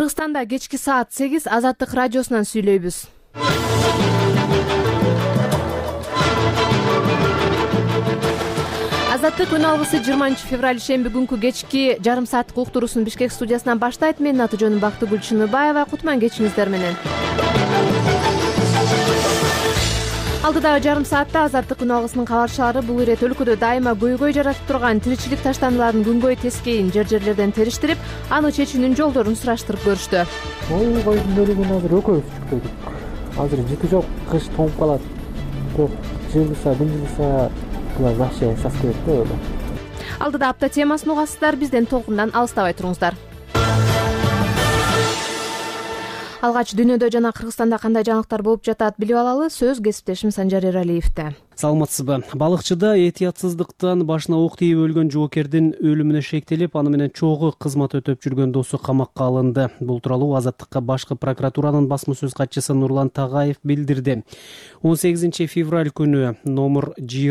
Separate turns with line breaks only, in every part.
Кыргызстанда кечки саат 8 Азаттык радиосунан сүйлөйбүз. Азаттык күн алгысы 20 февраль шемби күнкү кечки жарым сааттык уктуруусун Бишкек студиясынан баштайт. Менин аты жөнүм Бактыгүл Чыныбаева. Кутман кечиңиздер менен. Алдыдагы жарым саатта Азаттык күн алгысынын кабарчылары бул ирет өлкөдө дайыма көйгөй жаратып турган тиричилик таштандыларын күнгөй тескейин жер-жерлерден териштирип, аны чечүүнүн жолдорун сураштырып көрүштү.
Койдун бөлүгүн азыр экөөбүз чыкпайдык. Азыр жыты жок, кыш тоңуп калат. Көп жылыса, булар вообще саскебет да.
Алдыда апта темасын угасыздар, бизден толкундан алыстабай туруңуздар. Алгач дүйнөдө жана Кыргызстанда кандай жаңылыктар болуп жатат билип алалы. Сөз кесиптешим Санжар Эралиевде.
Саламатсызбы. Балыкчыда этиятсыздыктан башына ок тийип өлгөн жоокердин өлүмүнө шектелип, аны менен чогуу кызмат өтөп жүргөн досу камакка алынды. Бул тууралуу Азаттыкка башкы прокуратуранын басма сөз катчысы Нурлан Тагаев билдирди. 18 февраль күнү номер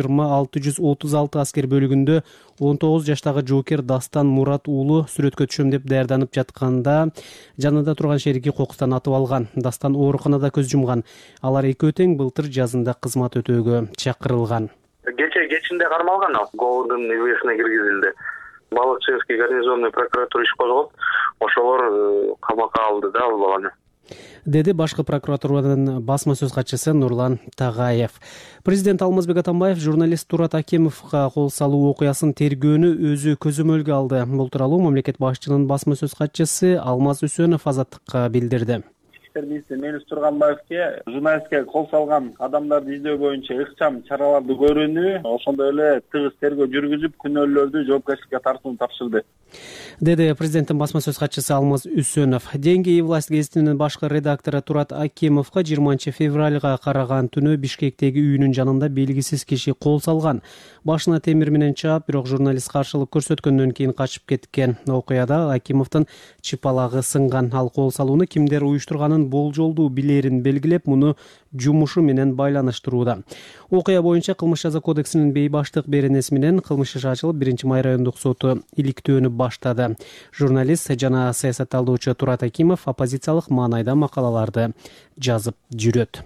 20636 аскер бөлүгүндө 19 жаштагы жоокер Дастан Мурат уулу сүрөткө түшөм деп даярданып жатканда жанында турган шериги кокустан атып алган. Дастан ооруканада көз жумган. Алар экөө тең былтыр жазында кызмат өтөөгө чакырылган.
Кечинде кармалган ал. Гоодун ИВСине киргизилди. Балыкчыбский гарнизонный прокуратура иш козгоп, ошолор камакка алды да аны.
Деди башкы прокуратуранын басма сөз катчысы Нурлан Тагаев. Президент Алмазбек Атамбаев журналист Турат Акимовго кол салуу окуясын тергөөнү өзү көзөмөлгө алды. Бул тууралуу мамлекет башчынын басма сөз катчысы Алмаз Үсөнов Азаттыкка билдирди.
Мелис Турганбаевке журналистке кол салган адамдарды издөө боюнча ыкчам чараларды көрүүнү, ошондой эле тыгыз тергөө жүргүзүп, күнөөлөрдү жоопкерчиликке тартууну тапшырды,
деди президенттин басма сөз катчысы Алмаз Үсөнов. Деньги и власть гезитинин башкы редактору Турат Акимовго 20 февралга караган түнү Бишкектеги үйүнүн жанында белгисиз киши кол салган. Башына темир менен чаап, бирок журналист каршылык көрсөткөндөн кийин качып кеткен. Окуяда Акимовдун чыпалагы сынган. Ал кол салууну кимдер уюштурганын болжолдуу билерин белгилеп, муну жумушу менен байланыштырууда. Окуя боюнча кылмыш жаза кодексинин бейбаштык беренеси менен кылмыш иши ачылып, 1-май райондук соту иликтөөнү баштады. Журналист жана саясатталуучу Турат Акимов оппозициялык маанайда макалаларды жазып жүрөт.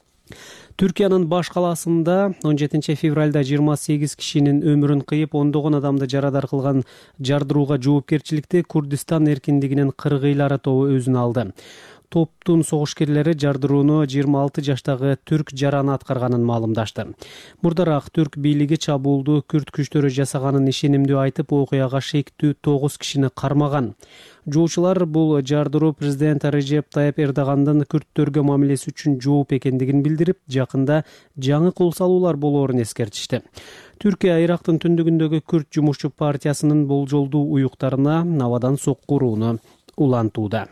Түркиянын баш калаасында 17 февралда 28 кишинин өмүрүн кыйып, ондогон адамды жарадар кылган жардырууга жоопкерчиликти Курдистан эркиндигинин кыргыйлары тобу өзүнө алды. Топтун согушкерлери жардырууну 26 жаштагы түрк жараны аткарганын маалымдашты. Мурдараак түрк бийлиги чабуулду күрд күчтөрү жасаганын ишенимдүү айтып, окуяга шектүү 9 кишини кармаган. Жоочулар бул жардыруу президент Режеп Тайып Эрдогандын күрдтөргө мамилеси үчүн жооп экендигин билдирип, жакында жаңы кол салуулар болоорун эскертишти. Түркия Ирактын түндүгүндөгү күрд жумушчу партиясынын болжолдуу уюктарына абадан сокку урууну улантууда.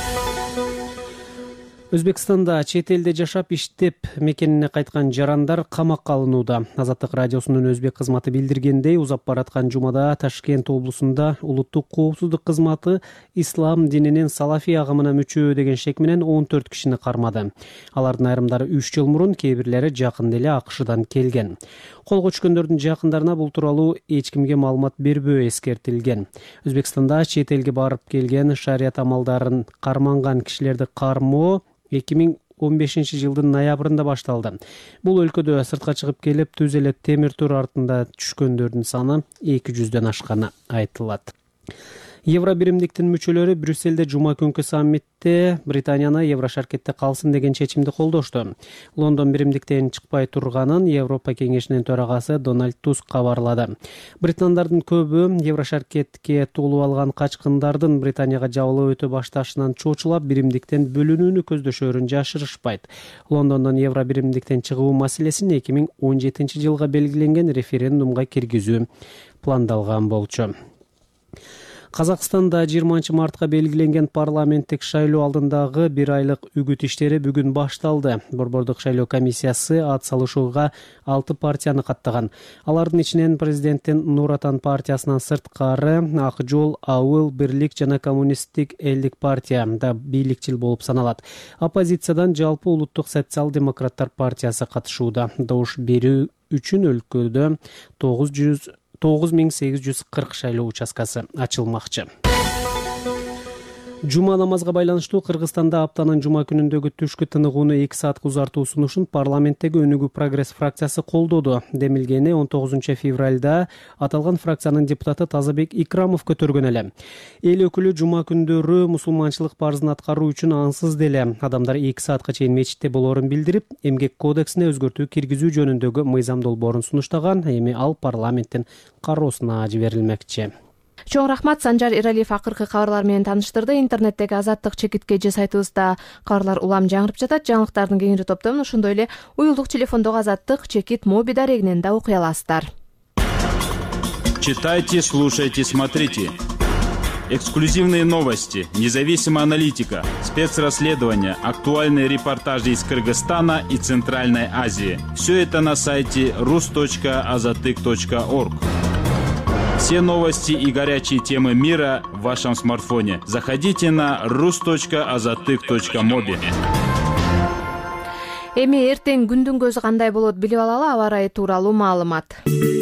Өзбекстанда чет элде жашап иштеп мекенине кайткан жарандар камакка алынууда. Азаттык радиосунун өзбек кызматы билдиргендей, узап бараткан жумада Ташкент облусунда улуттук коопсуздук кызматы ислам дининин салафи агымына мүчө деген шек менен 14 кишини кармады. Алардын айрымдары 3 жыл мурун, кээ бирлери жакында эле АКШдан келген. Колго түшкөндөрдүн жакындарына бул тууралуу эч кимге маалымат бербөө эскертилген. Өзбекстанда чет элге барып келген шарият амалдарын карманган кишилерди кармоо 2015 жылдын ноябрында башталды. Бул өлкөдө сыртка чыгып келип, түз эле темир тур артында түшкөндөрдүн саны 200дөн ашканы айтылат. Евробиримдиктин мүчөлөрү Брюссельде жума күнкү саммитте Британияны Еврошаркетте калсын деген чечимди колдошту. Лондон биримдиктен чыкпай турганын Европа кеңешинин төрагасы Дональд Туск кабарлады. Британдардын көбү Еврошаркетке толуп алган качкындардын Британияга жабылып өтө башташынан чочулап, биримдиктен бөлүнүүнү көздөшөөрүн жашырышпайт. Лондондон Евробиримдиктен чыгуу маселесин 2017 жылга белгиленген референдумга киргизүү пландалган болчу. Казакстанда 20 мартка белгиленген парламенттик шайлоо алдындагы 1 айлык үгүт иштери бүгүн башталды. Борбордук шайлоо комиссиясы ат салышууга 6 партияны каттаган. Алардын ичинен президенттин Нур Отан партиясынан сырткары Ак жол, Ауыл, Бирлик жана Коммунисттик элдик партия да бийликчил болуп саналат. Оппозициядан жалпы улуттук социал-демократтар партиясы катышууда. Добуш берүү үчүн өлкөдө 9840 шайлоо участкасы ачылмакчы. Жума намазга байланыштуу Кыргызстанда аптанын жума күнүндөгү түшкү тыныгууну 2 саатка узартуу сунушун парламенттеги Өнүгүү прогресс фракциясы колдоду. Демилгени 19 февралда аталган фракциянын депутаты Тазабек Икрамов көтөргөн эле. Эл өкүлү жума күндөрү мусулманчылык парзын аткаруу үчүн ансыз деле адамдар 2 саатка чейин мечитте болоорун билдирип, эмгек кодексине өзгөртүү киргизүү жөнүндөгү мыйзам долбоорун сунуштаган. Эми ал парламенттин кароосуна жиберилмекчи.
Чоң рахмат, Санжар Эралиев акыркы кабарлар менен тааныштырды. Интернеттеги Азаттык чекитке же сайтыбызда кабарлар улам жаңырып жатат. Жаңылыктардын кеңири топтомун ошондой эле уюлдук телефондогу Азаттык чекит моби дарегинен да окуй аласыздар.
Читайте, слушайте, смотрите. Эксклюзивные новости, независимая аналитика, спецрасследования, актуальные репортажи из Кыргызстана и Центральной Азии. Все это на сайте rus.azatyk.org. Все новости и горячие темы мира в вашем смартфоне. Заходите на rus.azatyk.mobi.
Эми эртең күндүн көзү кандай болот билип алалы, аба ырайы тууралуу маалымат.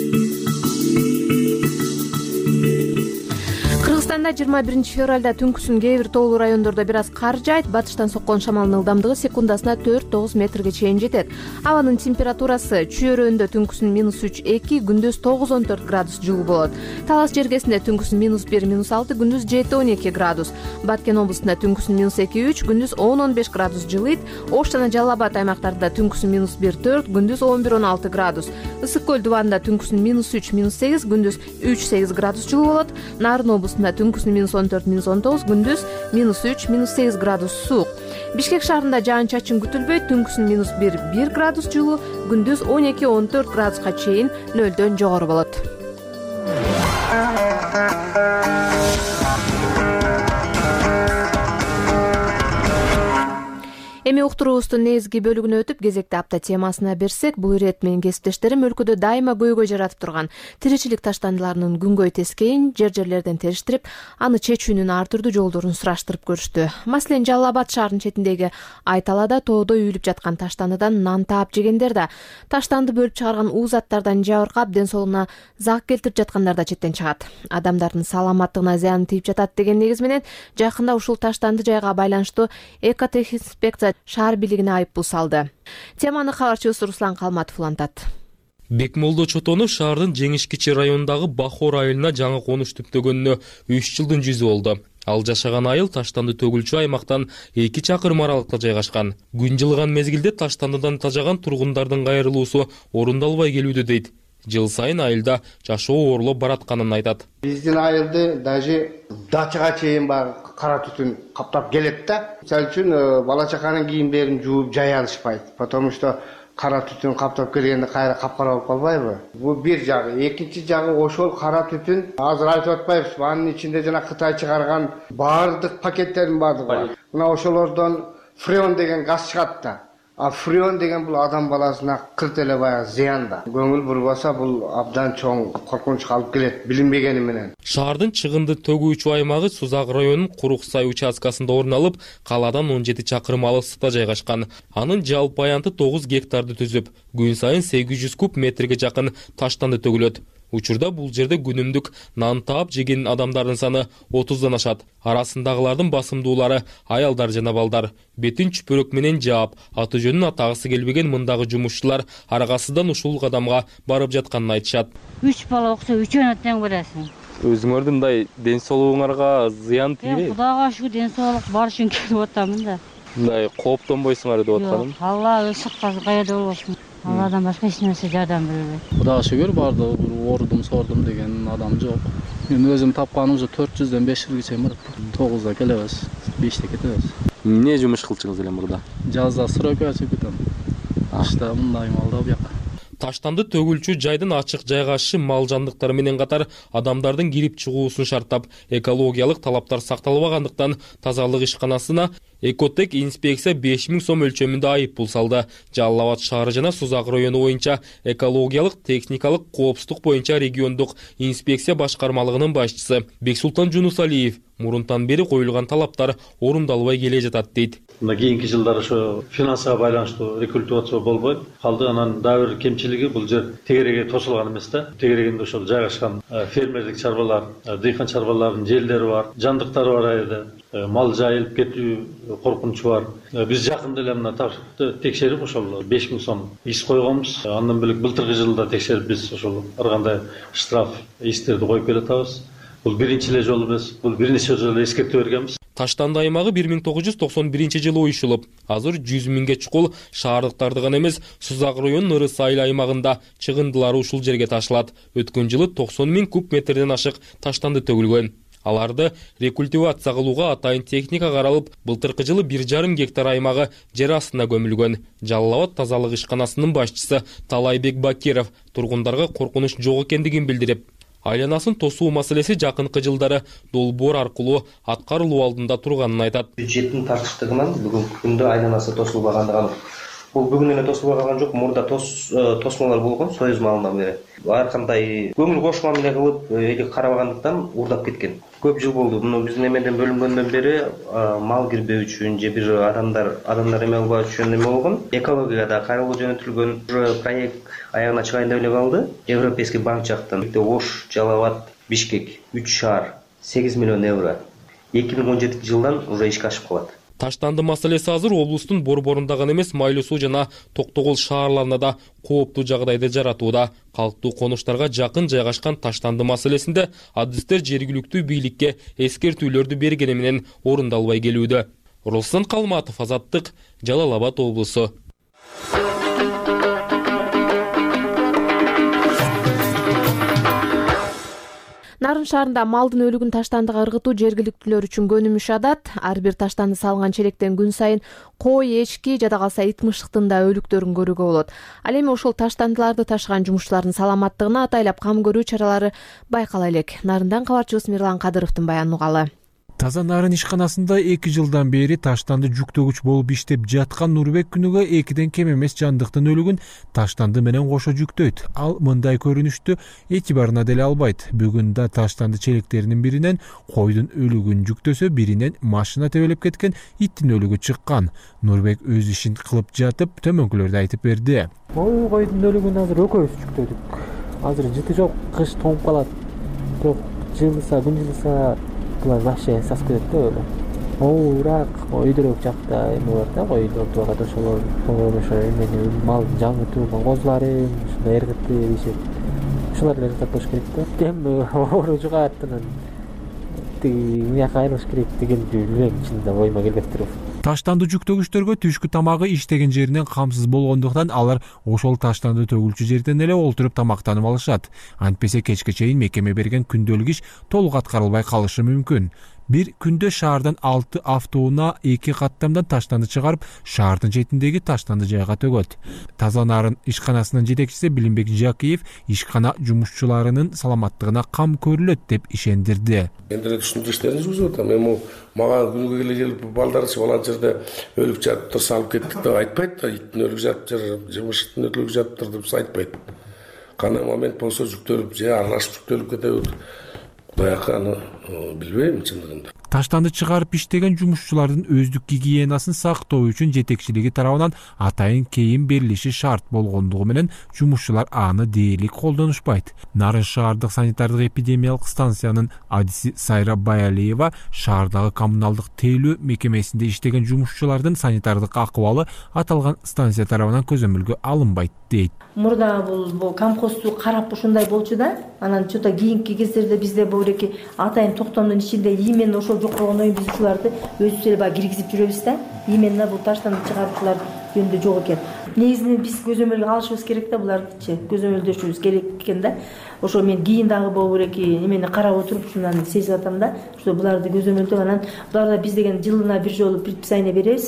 Кыргызстанда 21 февралда түнкүсүн кээ бир тоолуу райондордо бир аз кар жаайт. Батыштан соккон шамалдын ылдамдыгы секундасына 4-9 метрге чейин жетет. Абанын температурасы чүйөрөндө түнкүсүн -3-2, күндүз 9-14 градус жылуу болот. Талас жергесинде түнкүсүн -1-6, күндүз 7-12 градус. Баткен облустунда түнкүсүн -2-3, күндүз 10-15 градус жылыйт. Ош жана Жалал Абад аймактарында түнкүсүн -1-4, күндүз 11-16 градус. Ысык көл дубанында түнкүсүн -3-8, күндүз 3-8 градус жылуу болот. Нарын облустунда түнкүсүн -14-19, күндүз -3-8 градус суук. Бишкек шаарында жаан-чачын күтүлбөйт, түнкүсүн -1 градус жылуу, күндүз 12-14 градуска чейин нөлдөн жогору болот. Эми уктуруубуздун негизги бөлүгүнө өтүп, кезекти апта темасына берсек, бул ирет менен кесиптештерим өлкөдө дайыма көйгөй жаратып турган тиричилик таштандыларынын күнгөй тескейин жер-жерлерден териштирип, аны чечүүнүн ар түрдүү жолдорун сураштырып көрүштү. Маселен, Жалал Абад шаарынын четиндеги Айталада тоодо үйүлүп жаткан таштандыдан нан таап жегендер да, таштанды бөлүп чыгарган заттардан жабыркап, ден соолугуна зак келтирип жаткандар да четтен чыгат. Адамдардын саламаттыгына зыян тийип жатат деген негиз менен жакында ушул таштанды жайга байланыштуу экотехинспекция шаар бийлигине айыппул салды. Теманы кабарчыбыз Руслан Калматов улантат.
Бекмолдо Чотонов шаардын Жеңиш кичи районундагы Бахор айылына жаңы конуш түптөгөнүнө 3 жылдын жүзү болду. Ал жашаган айыл таштанды төгүлчү аймактан 2 чакырым аралыкта жайгашкан. Күн жылыган мезгилде таштандыдан тажаган тургундардын кайрылуусу орундалбай келүүдө дейт. Жыл сайын айылда жашоо оорлоп баратканын айтат.
Биздин айылды даже дачага чейин бар кара түтүн каптап келет да. Мисалы үчүн бала чаканын кийимдерин жууп жай алышпайт. Потому что кара түтүн каптап келгенде кайра капкара болуп калбайбы? Бул бир жагы. Экинчи жагы ошол кара түтүн азыр айтып атпайбызбы? Анын ичинде жана Кытай чыгарган баардык пакеттердин баардыгы бар. Мына ошолордон фреон деген газ чыгат да. А фреон деген бул адам баласына кырт эле баягы зыян да. Көңүл бурбаса бул абдан чоң коркунучка алып келет, билинбегени менен.
Шаардын чыгынды төгүүчү аймагы Сузак районунун Курук-Сай участкасында орун алып, калаадан 17 чакырым алыстыкта жайгашкан. Анын жалпы аянты 9 гектарды түзүп, күн сайын 800 куб метрге жакын таштанды төгүлөт. Учурда бул жерде күнүмдүк нан таап жеген адамдардын саны 30дан ашат. Арасындагылардын басымдуулары аялдар жана балдар. Бетин чүпөрөк менен жаап, аты жөнүн атагысы келбеген мындагы жумушчулар аргасыздан ушул кадамга барып жатканын айтышат.
3 бала окуса 3-өн тең бересиң.
Өзүңөрдүн мындай ден соолугуңарга зыян тийбейби?
Кудайга шүгүр ден соолук бар үчүн келип атамын да.
Мындай кооптонбойсуңар деп атканым.
Алла ысыкка каяда болбосун. Алладан башка эч нерсе жардам бербейт.
Кудайга шүгүр бардыгы ордум сордум деген адам жок. Мен өзүм тапканым уже 400дөн 500ге чейин барат. 9да келебиз, 5те кетебиз.
Эмне жумуш кылчыңыз эле мурда?
Жазда стройкага чыгып кетем. Кышта мындай малда бияка.
Таштанды төгүлчү жайдын ачык жайгашышы мал жандыктары менен катар адамдардын кирип чыгуусун шарттап, экологиялык талаптар сакталбагандыктан тазалык ишканасына Экотек инспекция 5000 сом өлчөмүндө айыппул салды. Жалал Абад шаары жана Сузак району боюнча экологиялык техникалык коопсуздук боюнча региондук инспекция башкармалыгынын башчысы Бексултан Жунусалиев мурунтан бери коюлган талаптар орундалбай келе жатат дейт.
Мына кийинки жылдары ошо финансыга байланыштуу рекультивация болбой калды. Анан дагы бир кемчилиги бул жер тегереге тосулган эмес да. Тегерегинде ошол жайгашкан фермерлик чарбалар, дыйкан чарбаларынын жерлери бар, жандыктары бар айда. Мал жайылып кетүү коркунучу бар. Биз жакында эле мына текшерип ошол 5000 сом иш койгонбуз. Андан бөлөк былтыркы жылда текшерип биз ошол ар кандай штраф иштерди коюп келатабыз. Бул биринчи эле жолу эмес, бул бир нече жолу эскертүү бергенбиз.
Таштанды аймагы 1991-жылы оюшулуп, азыр 100 миңге чукул шаардыктарды гана эмес, Сузак районунун Ырыс айыл аймагында чыгындылары ушул жерге ташылат. Өткөн жылы 90 миң куб метрден ашык таштанды төгүлгөн. Аларды рекультивация кылууга атайын техника каралып, былтыркы жылы 1,5 гектар аймагы жер астына көмүлгөн. Жалал Абад тазалык ишканасынын башчысы Талайбек Бакиров тургундарга коркунуч жок экендигин билдирип, айланасын тосуу маселеси жакынкы жылдары долбоор аркылуу аткарылуу алдында турганын айтат.
Бюджеттин тартыштыгынан бүгүнкү күндө айланасы тосулбагандыгы анык. Бул бүгүн эле тосулбай калган жок, мурда тосмолор болгон Союз малынан бери. Ар кандай көңүл кош мамиле кылып, эли карабагандыктан урдап кеткен. Көп жыл болду. Муну биздин эмеден бөлүнгөндөн бери мал кирбөө үчүн же бир адамдар эме албаш үчүн эме болгон. Экологияда каралуу жөнөтүлгөн проект аягына чыгайын деп эле калды. Европейский банк жактан Ош, Жалал Абад, Бишкек 3 шаар 8 миллион евро 2017 жылдан уже ишке ашып калат.
Таштанды маселеси азыр облустун борборунда гана эмес, Майлуу суу жана Токтогул шаарларында да кооптуу жагдайды жаратууда. Калктуу конуштарга жакын жайгашкан таштанды маселесинде адистер жергиликтүү бийликке эскертүүлөрдү бергени менен орундалбай келүүдө. Руслан Калматов, Азаттык, Жалал Абад облусу.
Нарын шаарында малдын өлүгүн таштандыга ыргытуу жергиликтүүлөр үчүн көнүмүш адат. Ар бир таштанды салынган челектен күн сайын кой, эчки, жада калса ит мышыктын да өлүктөрүн көрүүгө болот. Ал эми ошол таштандыларды ташыган жумушчулардын саламаттыгына атайлап кам көрүү чаралары байкала элек. Нарындан кабарчыбыз Мирлан Кадыровдун баянын угалы.
Таза нарын ишканасында 2 жылдан бери таштанды жүктөгүч болуп иштеп жаткан Нурбек күнүгө 2ден кем эмес жандыктын өлүгүн таштанды менен кошо жүктөйт. Ал мындай көрүнүштү этибарына деле албайт. Бүгүн да таштанды челектеринин биринен койдун өлүгүн жүктөсө, биринен машина тебелеп кеткен иттин өлүгү чыккан. Нурбек өз ишин кылып жатып төмөнкүлөрдү айтып берди.
Койдун өлүгүн азыр экөөбүз жүктөдүк. Азыр жыты жок, кыш тоңуп калат. Бирок жылыса, күн жылыса булар вообще сасып кетет да эле. Оорураак, өйдөрөөк жакта эме бар да, койдорду багат ошолор ошо эмени мал жаңы туулган козуларын ушундай эргитти дешет. Ушулар эле жасап коюш керек да. Эми оору жугааттан тиги мияка айрылыш керек деген билбейм, чынында оюма келбей туруп.
Таштанды жүктөгүчтөргө түшкү тамагы иштеген жеринен камсыз болгондуктан алар ошол таштанды төгүлчү жерден эле олтуруп тамактанып алышат. Антпесе кечке чейин мекеме берген күндөлүк иш толук аткарылбай калышы мүмкүн. Bir күндө шаардан 6 автоунаа 2 каттамдан таштанды чыгарып, шаардын четиндеги таштанды жайга төгөт. Таза нарын ишканасынын жетекчиси Билимбек Жакиев ишкана жумушчуларынын саламаттыгына кам көрүлөт деп ишендирди.
Эми түшүндүрүү иштерин жүргүзүп атам. Эми мага күнүгө келе келип балдарчы балан жерде өлүп жатыптыр, салып кеттик деп айтпайт да, иттин өлүп жатыптыр, жымышыктын өлүп жатыптыр деп айтпайт. Кандай момент болсо жүктөлүп же аралашып жүктөлүп кетет. Баяканы билбейм чындыгында.
Таштанды чыгарып иштеген жумушчулардын өздүк гигиенасын сактоо үчүн жетекчилиги тарабынан атайын кийим берилиши шарт болгондугу менен жумушчулар аны дээрлик колдонушпайт. Нарын шаардык санитардык эпидемиялык станциянын адиси Сайра Баялиева шаардагы коммуналдык тейлөө мекемесинде иштеген жумушчулардын санитардык акыбалы аталган станция тарабынан көзөмөлгө алынбайт дейт.
Мурда бул камкосту карап ушундай болчу да, анан чото кийинки кездерде бизде бөөреки атайын токтомдун ичинде именно ошол жок болгондон биз ушуларды өзүбүз эле баягы киргизип жүрөбүз да. Именно бул таштанды чыгарыштар жөнүндө жок экен. Негизинен биз көзөмөлгө алышыбыз керек да, булардычы көзөмөлдөшүбүз керек экен да. Ошо мен кийин дагы бөөреки эмени карап отуруп ушундан сезип атам да. Ошо буларды көзөмөлдөп, анан буларда биз деген жылына бир жолу предписание беребиз.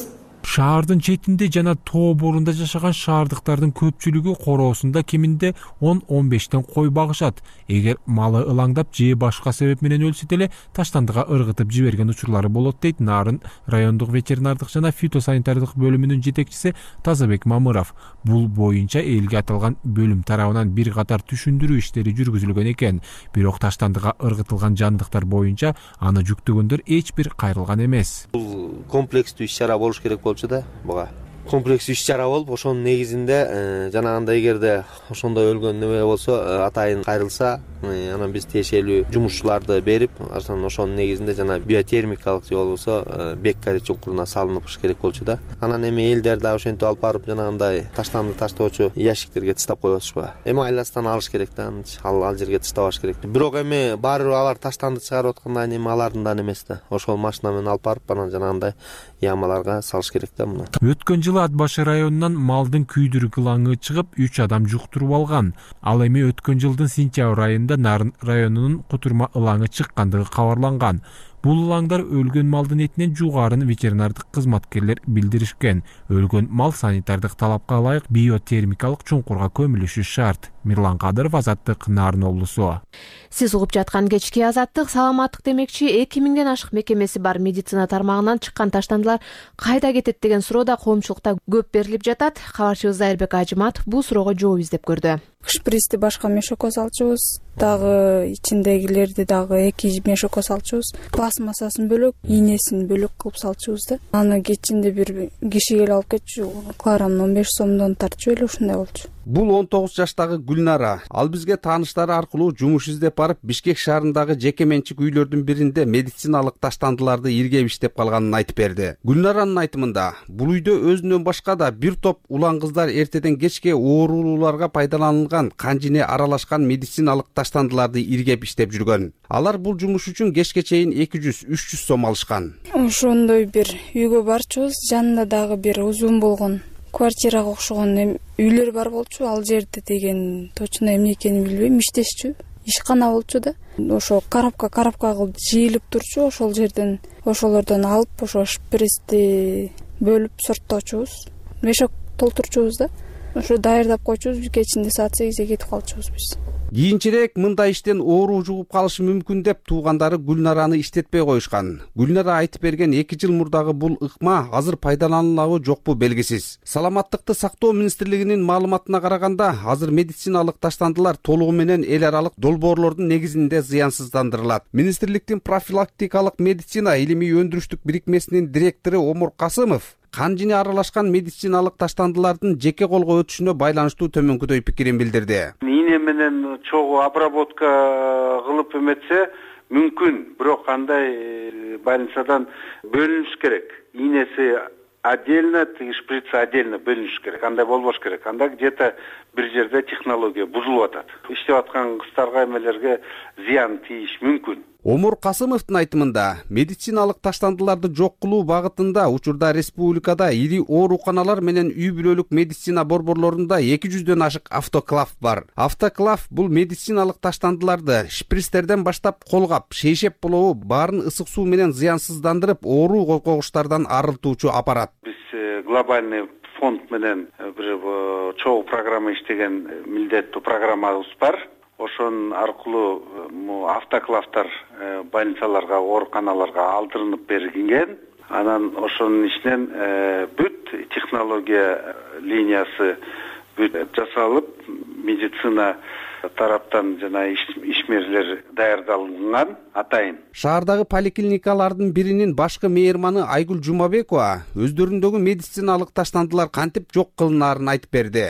Шаардын четинде жана тоо борунда жашаган шаардыктардын көпчүлүгү короосунда кеминде 10-15 кой багышат. Эгер малы ылаңдап же башка себеп менен өлсө деле таштандыга ыргытып жиберген учурлары болот дейт Нарын райондук ветеринардык жана фитосанитардык бөлүмүнүн жетекчиси Тазабек Мамыров. Бул боюнча элге аталган бөлүм тарабынан бир катар түшүндүрүү иштери жүргүзүлгөн экен. Бирок таштандыга ыргытылган жандыктар боюнча аны жүктөгөндөр эч бир кайрылган эмес.
Бул комплекстүү иш-чара болуш керек болчу да буга. Комплекстүү иш-чара болуп, ошонун негизинде жанагындай эгерде ошондой өлгөн неме болсо, атайын кайрылса, анан биз тиешелүү жумушчуларды берип, ошонун негизинде жана биотермикалык же болбосо беккари чуңкуруна салыныш керек болчу да. Анан эми элдер да ошентип алып барып жанагындай таштанды таштоочу ящиктерге таштап коюп атышпайбы. Эми айласынан алыш керек да, ал жерге таштабаш керек. Бирок эми баары бир алар таштанды чыгарып атканда эми алардын да немеси да. Ошол машина менен алып барып анан жанагындай ямаларга салыш керек да муну.
Өткөн жылы Ат башы районунан малдын күйдүрүк ылаңы чыгып 3 адам жуктуруп алган. Ал эми өткөн жылдын сентябрь айында Нарын районунун Кутурма ылаңы чыккандыгы кабарланган. Бул ылаңдар өлгөн малдын этинен жугарын ветеринардык кызматкерлер билдиришкен. Өлгөн мал санитардык талапка ылайык биотермикалык чуңкурга көмүлүшү шарт. Мирлан Кадыров, Азаттык, Нарын облусу.
Сиз угуп жаткан кечки Азаттык. Саламаттык демекчи 2000ден ашык мекемеси бар медицина тармагынан чыккан таштандылар кайда кетет деген суроо да коомчулукта көп берилип жатат. Кабарчыбыз Зайырбек Ажыматов бул суроого жооп издеп көрдү.
Шприцти башка мешокко салчубуз, дагы ичиндегилерди дагы 2 мешокко салчубуз. Пластмассасын бөлөк, ийнесин бөлөк кылып салчубуз да. Аны кечинде бир киши келип алып кетчү, килограмм 15 сомдон тартчу эле ушундай болчу.
Бул 19 жаштагы Гүлнара. Ал бизге тааныштары аркылуу жумуш издеп барып, Бишкек шаарындагы жеке менчик үйлөрдүн биринде медициналык таштандыларды иргеп иштеп калганын айтып берди. Гүлнаранын айтымында, бул үйдө өзүнөн башка да бир топ улан кыздар эртеден кечке оорулууларга пайдаланылган канжине аралашкан медициналык таштандыларды иргеп иштеп жүргөн. Алар бул жумуш үчүн кечке чейин 200-300 сом алышкан.
Ошондой бир үйгө барчубуз, жанында дагы бир узун болгон квартирага окшогон үйлөр бар болчу. Ал жерде деген точно эмне экенин билбейм, иштешчү. Ишкана болчу да. Ошо карапка кылып жыйылып турчу. Ошол жерден ошолордон алып, ошо шприцти бөлүп сорттоочубуз. Мешок толтурчубуз да. Ошо даярдап койчубуз, кечинде саат 8-ге кетип калчубуз биз.
Кийинчерээк мындай иштен оору жугуп калышы мүмкүн деп туугандары Гүлнараны иштетпей коюшкан. Гүлнара айтып берген 2 жыл мурдагы бул ыкма азыр пайдаланылабы жокпу белгисиз. Саламаттыкты сактоо министрлигинин маалыматына караганда, азыр медициналык таштандылар толугу менен эл аралык долбоорлордун негизинде зыянсыздандырылат. Министрликтин профилактикалык медицина илимий өндүрүштүк бирикмесинин директору Омур Касымов канжине аралашкан медициналык таштандылардын жеке колго өтүшүнө байланыштуу төмөнкүдөй пикирин билдирди.
Ийне менен чогуу обработка кылып эметсе мүмкүн, бирок андай больницадан бөлүнүш керек.Ийнеси отдельно, шприц отдельно бөлүнүш керек. Андай болбош керек. Анда где-то бир жерде технология бузулуп атат. Иштеп аткан кыздарга эмелерге зыян тийиш мүмкүн.
Омур Касымовдун айтымында, медициналык таштандыларды жок кылуу багытында учурда республикада ири ооруканалар менен үй бүлөлүк медицина борборлорунда 200дөн ашык автоклав бар. Автоклав бул медициналык таштандыларды шприцтерден баштап колгап, шейшеп болобу баарын ысык суу менен зыянсыздандырып, оору койгучтардан арылтуучу аппарат.
Биз глобальный фонд менен бир чогуу программа иштеген милдеттүү программабыз бар. Ошон аркылуу автоклавтар больницаларга, ооруканаларга алдырынып берилген. Анан ошонун ичинен бүт технология линиясы бүт жасалып, медицина тараптан жана ишмерлер даярдалган атайын.
Шаардагы поликлиникалардын биринин башкы мейманы Айгүл Жумабекова өздөрүндөгү медициналык таштандылар кантип жок кылынаарын айтып берди.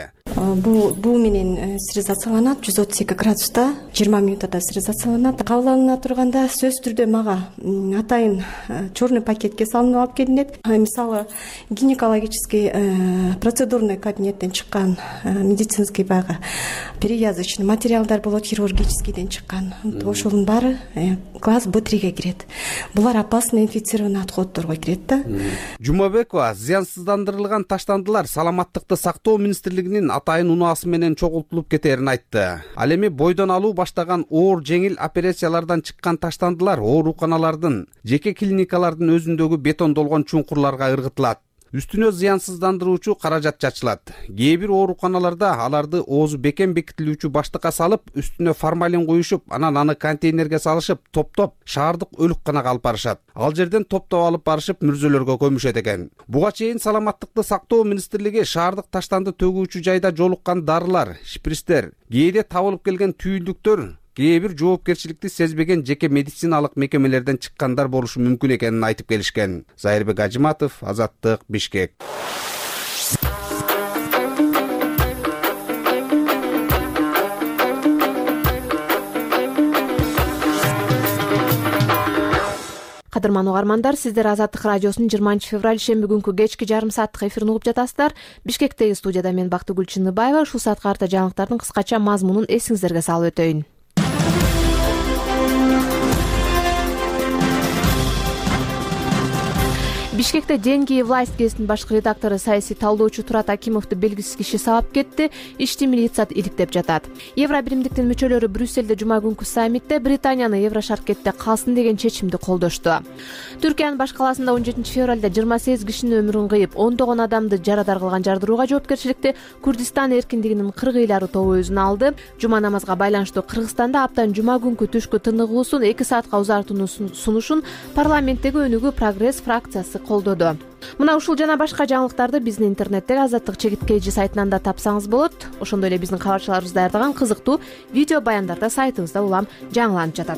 Буу менен стерилизацияланат 132 градуста 20 минутада стерилизацияланат. Кабыл алына турганда сөзсүз түрдө мага атайын черный пакетке салынып алып келинет. Мисалы гинекологический процедурный кабинеттен чыккан медицинский баягы перевязочный материалдар болот, хирургическийден чыккан. Ошонун баары класс Б3ге кирет. Булар опасный инфицированный отходторго кирет да.
Жумабекова зыянсыздандырылган таштандылар саламаттыкты сактоо министрлигинин атайын унаасы менен чогултулуп кетерин айтты. Ал эми бойдон алуу баштаган оор жеңил операциялардан чыккан таштандылар ооруканалардын, жеке клиникалардын өзүндөгү бетондолгон чуңкурларга ыргытылат. Үстүнө зыянсыздандыруучу каражат чачылат. Кээ бир ооруканаларда аларды оозу бекем бекитилүүчү баштыкка салып, үстүнө формалин куюшуп, анан аны контейнерге салышып, топтоп шаардык өлүкканага алып барышат. Ал жерден топтоп алып барышып мүрзөлөргө көмүшөт экен. Буга чейин Саламаттыкты сактоо министрлиги шаардык таштанды төгүүчү жайда жолуккан дарылар, шприцтер, кээде табылып келген түйүлдүктөр кээ бир жоопкерчиликти сезбеген жеке медициналык мекемелерден чыккандар болушу мүмкүн экенин айтып келишкен. Зайырбек Ажиматов, Азаттык, Бишкек.
Кадырман угармандар, сиздер Азаттык радиосунун 20 февраль шемби күнкү кечки жарым сааттык эфирин угуп жатасыздар. Бишкектеги студияда мен Бактыгүл Чыныбаева. Ушул саатка карата жаңылыктардын кыскача мазмунун эсиңиздерге салып өтөйүн. Бишкекте Деньги власть гезитинин башкы редактору саясий талдоочу Турат Акимовду белгисиз киши сабап кетти. Ишти милиция иликтеп жатат. Евро биримдиктин мүчөлөрү Брюссельде жума күнкү саммитте Британияны Еврошаркетте калсын деген чечимди колдошту. Түркиянын баш калаасында 17 февралда 28 кишинин өмүрүн кыйып, ондогон адамды жарадар кылган жардырууга жоопкерчиликти Курдистан эркиндигинин кыргыйлары тобу өзүнө алды. Жума намазга байланыштуу Кыргызстанда аптанын жума күнкү түшкү тыныгуусун 2 саатка узартууну сунушун парламенттеги өнүгүү Прогресс фракциясы колдоду. Мына ушул жана башка жаңылыктарды биздин интернеттеги Азаттык чегиткейжи сайтынан да тапсаңыз болот. Ошондой эле биздин кабарчыларыбыз даярдаган кызыктуу видео баяндар да сайтыбызда улам жаңыланып жатат.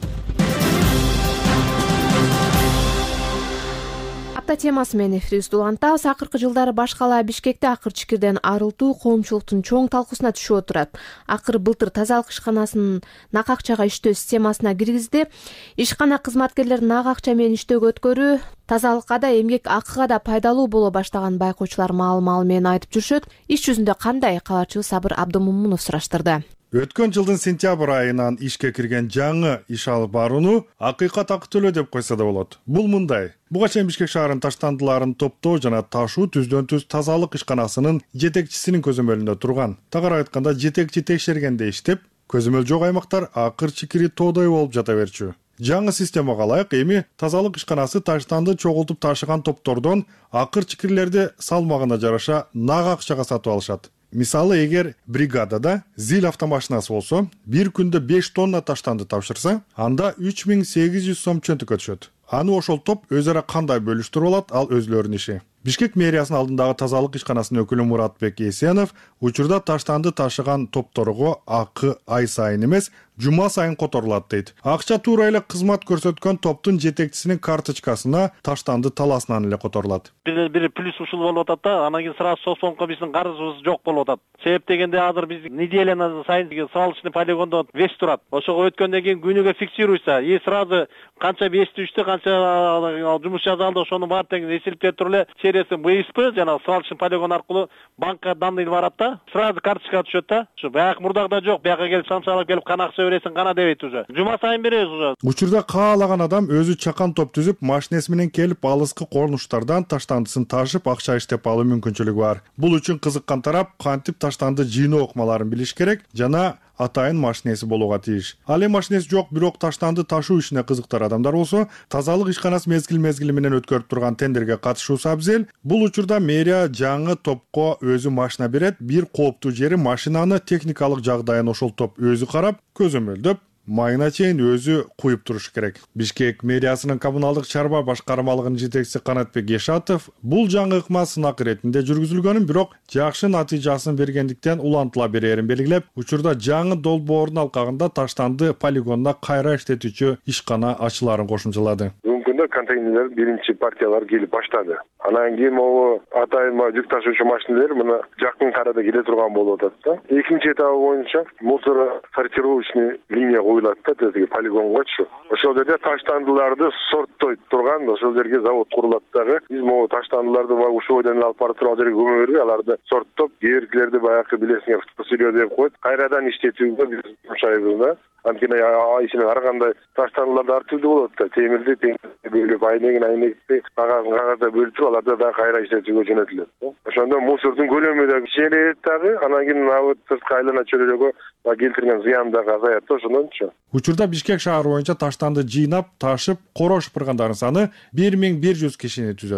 Апта темасы менен эфирибизди улантабыз. Акыркы жылдары баш калаа Бишкекте акыр чикирден арылтуу коомчулуктун чоң талкуусуна түшүп отурат. Акыр былтыр тазалык ишканасынын нак акчага иштөө системасына киргизди. Ишкана кызматкерлерин нак акча менен иштөөгө өткөрүү тазалыкка да эмгек акыга да пайдалуу боло баштаган байкоочулар маал менен айтып жүрүшөт. Иш жүзүндө кандай? Кабарчыбыз Сабыр Абдымомунов сураштырды.
Өткөн жылдын сентябрь айынан ишке кирген жаңы иш алып барууну акыйкат акы төлөө деп койсо да болот. Бул мындай: буга чейин Бишкек шаарынын таштандыларын топтоо жана ташуу түздөн-түз тазалык ишканасынын жетекчисинин көзөмөлүндө турган. Тагыраак айтканда, жетекчи текшергенде иштеп, көзөмөл жок аймактар акыр чикири тоодой болуп жата берчү. Жаңы системага ылайык эми тазалык ишканасы таштанды чогултуп ташыган топтордон акыр чикирлерди салмагына жараша нак акчага сатып алышат. Мисалы, эгер бригадада зил автомашинасы болсо, бир күндө 5 тонна таштанды тапшырса, анда 3800 сом чөнтүккө түшөт. Аны ошол топ өз ара кандай бөлүштүрүп алат, ал өзлөрүнүн иши. Бишкек мэриясынын алдындагы тазалык ишканасынын өкүлү Муратбек Эсенов учурда таштанды ташыган топторго акы ай сайын эмес, жума сайын которулат дейт. Акча туура эле кызмат көрсөткөн топтун жетекчисинин карточкасына таштанды таласынан эле которулат.
Бир плюс ушул болуп атат да, анан кийин сразу соцфондко биздин карызыбыз жок болуп атат. Себеп дегенде азыр биз неделя сайын свалочный полигондо вес турат. Ошого өткөндөн кийин күнүгө фиксируйса, сразу канча вес түштү, канча жумуш жасалды, ошонун баары тең эсилип туруп эле сериясы ВСП жана свалочный полигон аркылуу банкка данный барат да, сразу карточкага түшөт да. Ушу баягы мурдагыдай жок, бияка келип самсалап келип кана акча бересиң, кана дебейт уже. Жума сайын беребиз уже.
Учурда каалаган адам өзү чакан топ түзүп, машинеси менен келип алыскы корнуштардан таштандысын ташып акча иштеп алуу мүмкүнчүлүгү бар. Бул үчүн кызыккан тарап кантип таштанды жыйноо ыкмаларын билиш керек жана атайын машинеси болууга тийиш. Ал эми машинеси жок, бирок таштанды ташуу ишине кызыктар адамдар болсо, тазалык ишканасы мезгил менен өткөрүп турган тендерге катышуусу абзел. Бул учурда мэрия жаңы топко өзү машина берет. Бир кооптуу жери машинаны техникалык жагдайын ошол топ өзү карап, көзөмөлдөп, майына чейин өзү куюп туруш керек. Бишкек мэриясынын коммуналдык чарба башкармалыгынын жетекчиси Канатбек Ешатов бул жаңы ыкма сынак иретинде жүргүзүлгөнүн, бирок жакшы натыйжасын бергендиктен улантыла берерин белгилеп, учурда жаңы долбоордун алкагында таштанды полигонуна кайра иштетүүчү ишкана ачыларын кошумчалады.
Контейнерлер биринчи партиялар келип баштады. Анан кийин могу атайын жүк ташуучу машиналар мына жакын арада келе турган болуп атат да. Экинчи этабы боюнча мусор сортировочный линия коюлат да, тиги полигонгочу. Ошол жерде таштандыларды сорттойт турган ошол жерге завод курулат дагы. Биз могу таштандыларды ушул бойдон алып барып туруп ал жерге көмө бербей, аларды сорттоп, кээ баягы билесиңер фотосүрөө деп коет, кайрадан иштетүүгө биз жумшайбыз да. Анткени ишинин ар кандай таштандыларды ар түрдүү болот да. Темирди бөлүп, айнекти кагазда бөлүп туруп, аларды дагы кайра иштетүүгө жөнөтүлөт. Ошондо мусордун көлөмү да кичейет дагы, анан кийин сырткы айлана чөйрөгө келтирген зыян дагы азаят да, ошондончу.
Учурда Бишкек шаары боюнча таштанды жыйнап, ташып, корош шыпыргандардын саны 1100 кишини түзөт.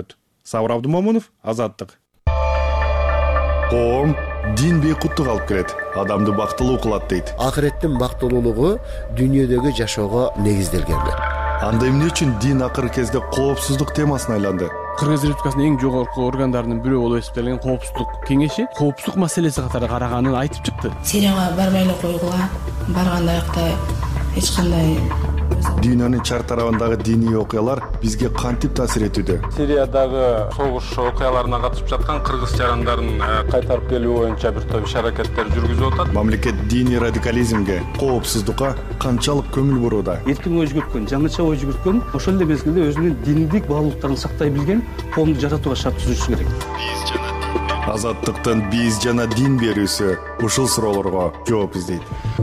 Сабыр Абдумомунов, Азаттык. Коом дин бейкуттук алып келет, адамды бактылуу кылат дейт.
Акыреттин бактылуулугу дүйнөдөгү жашоого негизделген.
Анда эмне үчүн дин акыркы кезде коопсуздук темасына айланды?
Кыргыз Республикасынын эң жогорку органдарынын бирөө болуп эсептелген коопсуздук кеңеши коопсуздук маселеси катары караганын айтып чыкты.
Сирияга барбай эле койгула, барганда аякта эч кандай
Дүйнөнүн чар тарабындагы диний окуялар бизге кантип таасир этүүдө?
Сириядагы согуш окуяларына катышып жаткан кыргыз жарандарын кайтарып келүү боюнча бир топ иш-аракеттер жүргүзүп атат.
Мамлекет диний радикализмге, коопсуздукка канчалык көңүл бурууда?
Эркин ой жүгүрткөн, жаңыча ой жүгүрткөн, ошол эле мезгилде өзүнүн диндик баалуулуктарын сактай билген коомду жаратууга шарт түзүшү керек.
Азаттыктын биз жана дин берүүсү ушул суроолорго жооп издейт.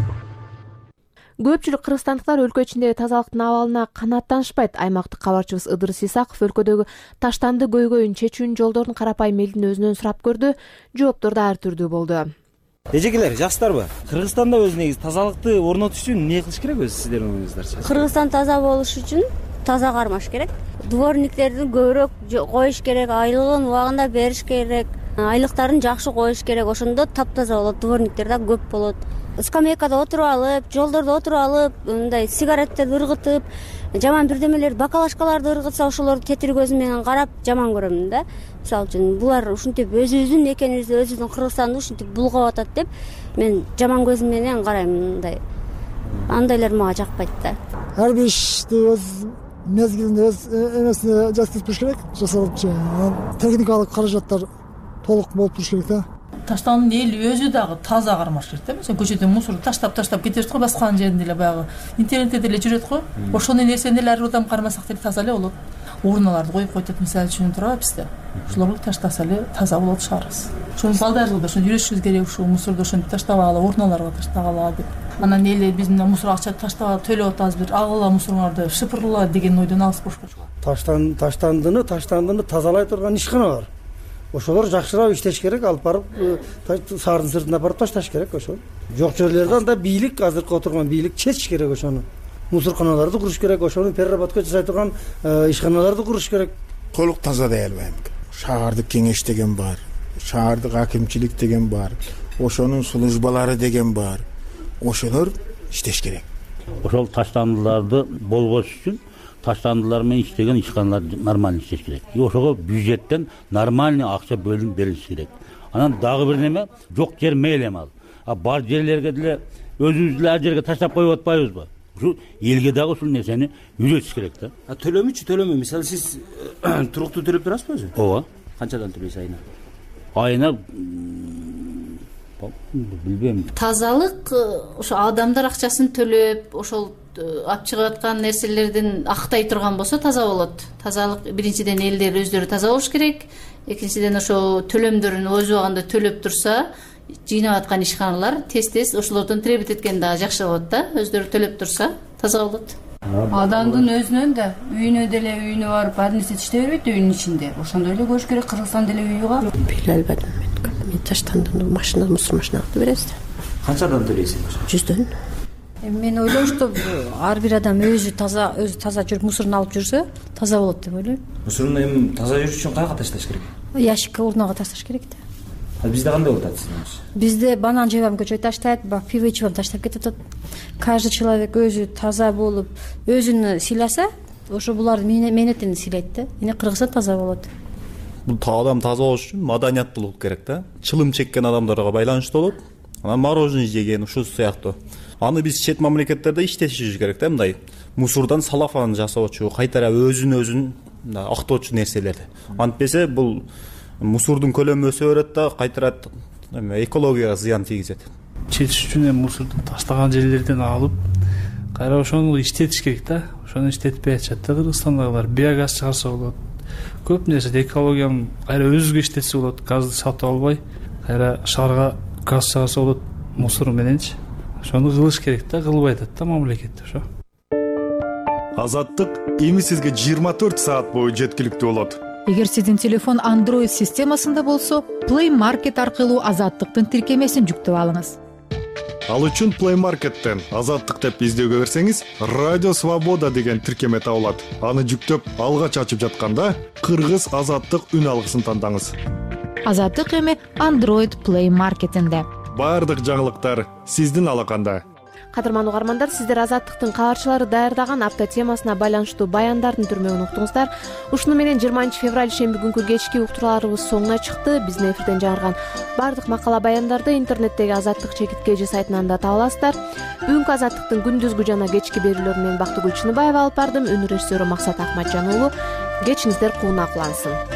Көпчүлүк кыргызстандыктар өлкө ичиндеги тазалыктын абалына канааттанышпайт. Аймактык кабарчыбыз Ыдырыс Исаков өлкөдөгү таштанды көйгөйүн чечүүнүн жолдорун карапайым элдин өзүнөн сурап көрдү. Жооптор да ар түрдүү болду.
Эжекелер, жакшысыздарбы? Кыргызстанда өз негизи тазалыкты орнотуш үчүн эмне кылыш керек өзү сиздердин оюңуздарчы?
Кыргызстан таза болуш үчүн таза кармаш керек. Дворниктерди көбүрөөк коюш керек, айлыгын убагында бериш керек, айлыктарын жакшы коюш керек. Ошондо таптаза болот, дворниктер да көп болот. Скамейкада отуруп алып, жолдордо отуруп алып, мындай сигареттерди ыргытып, жаман бирдемелер, бакалашкаларды ыргытса, ошолорду тетир көзүм менен карап жаман көрөмүн да. Мисалы үчүн булар ушинтип өзүбүздүн мекенибизди, өзүбүздүн Кыргызстанды ушинтип булгап атат деп мен жаман көзүм менен карайм мындай. Андайлар мага жакпайт да.
Ар бир ишти өз мезгилинде өз эмесине жасап туруш керек, жасалыпчы. Техникалык каражаттар толук болуп туруш керек да.
Таштандын эли өзү дагы таза кармаш керек да. Мисалы көчөдөн мусорду таштап кетебиз го, баскан жеринде эле баягы интернетте деле жүрөт го. Ошону нерсени эле ар бир адам кармасак деле таза эле болот. Урналарды коюп койтот, мисалы үчүн турабы бизде. Ошолорду таштаса эле таза болот шаарыбыз. Ошону балдарыбызга да ошону үйрөтүшүбүз керек, ушул мусорду ошентип таштабагыла, урналарга таштагыла деп. Анан эле биз мына мусор акча таштап төлөп атабыз, бир агыла мусоруңарды шыпырла деген ойдон алыс болуш керек.
Таштандыны тазалай турган ишкана бар. Ошолор жакшыраак иштеш керек, алып барып шаардын сыртына барып ташташ керек ошол. Жок жерлерде анда бийлик, азыркы отурган бийлик чечиш керек ошону. Мусорканаларды куруш керек, ошону переработка жасай турган ишканаларды куруш керек.
Толук таза дей албайм. Шаардык кеңеш деген бар, шаардык акимчилик деген бар, ошонун службалары деген бар. Ошолор иштеш керек.
Ошол таштандыларды болгош үчүн таштандылар менен иштеген ишканалар нормально иштеш керек. Ошого бюджеттен нормальный акча бөлүнүп берилиш керек. Анан дагы бир неме, жок жер мейли ал. Бар жерлерге деле өзүбүз деле ар жерге таштап коюп атпайбызбы? Ушу элге дагы ушул нерсени үйрөтүш керек да.
Төлөмү? Мисалы сиз туруктуу төлөп турасызбы өзү?
Ооба.
Канчадан төлөйсүз айына?
Айына билбейм.
Тазалык ошо адамдар акчасын төлөп, ошол алып чыгып аткан нерселердин актай турган болсо таза болот. Тазалык биринчиден элдер өздөрү таза болуш керек. Экинчиден ошо төлөмдөрүн өз убагында төлөп турса, жыйнап аткан ишканалар тез ошолордон требит эткен дагы жакшы болот да. Өздөрү төлөп турса, таза болот.
Адамдын өзүнөн да үйүнө барып ар нерсе иштей бербейт үйүнүн ичинде. Ошондой эле көрүш керек. Кыргызстанда деле үйү бар.
Биле албадым мен таштандын машина, мусор машиналарды беребиз.
Канчадан төлөйсүз?
100дөн.
Мен ойлойм, что ар бир адам өзү таза жүрүп мусорун алып жүрсө, таза болот деп ойлойм.
Мусорун эми таза жүрүш үчүн каяка ташташ керек?
Ящикке, урнага ташташ керек да.
Бизде кандай болуп атат сиздин?
Бизде банан жебам көчөй таштайт, пиво ичип таштап кетет. Каждый человек өзү таза болуп, өзүн сыйласа, ошо булардын мээнетин сыйлайт да. Эне Кыргызстан таза болот.
Бул адам таза болуш үчүн маданияттуу болуп керек да. Чылым чеккен адамдарга байланыштуу болот. Анан мороженое жеген ушул сыяктуу. Аны биз чет мамлекеттерде иштешибиз керек да, мындай мусордон салафан жасоочу, кайтара өзүн актоочу нерселерди. Антпесе бул мусордун көлөмү өсө берет да, кайтара экологияга зыян тийгизет.
Чечиш үчүн мусорду таштаган жерлерден алып, кайра ошону иштетиш керек да. Ошону иштетпей атышат да Кыргызстандагылар. Биогаз чыгарса болот. Көп нерсе экологияны кайра өзүгө иштетсе болот. Газды сатып албай, кайра шаарга газ чыгарса болот мусор мененчи. Ошону кылыш керек да, кылбай атат да мамлекет ошо.
Азаттык эми сизге 24 саат бою жеткиликтүү болот.
Эгер сиздин телефон Android системасында болсо, Play Market аркылуу Азаттыктын тиркемесин жүктөп алыңыз.
Ал үчүн Play Markеттен Азаттык деп издөөгө берсеңиз, Радио Свобода деген тиркеме табылат. Аны жүктөп, алгач ачып жатканда кыргыз Азаттык үн алгысын тандаңыз.
Азаттык эми Android Play Marketинде.
Бардык жаңылыктар сиздин алаканда.
Кадырман угармандар, сиздер Азаттыктын кабарчылары даярдаган апта темасына байланыштуу баяндардын түрмөгүн уктуңуздар. Ушуну менен 20 февраль шемби күнкү кечки уктурууларыбыз соңуна чыкты. Биздин эфирден жаңырган бардык макала баяндарды интернеттеги Азаттык чекиткеji сайтынан да таба аласыздар. Бүгүнкү Азаттыктын күндүзгү жана кечки берүүлөрүн мен Бактыгүл Чыныбаева алып бардым. Өнөр режиссеру Максат Акматжан уулу. Кечиңиздер кууна кулансын.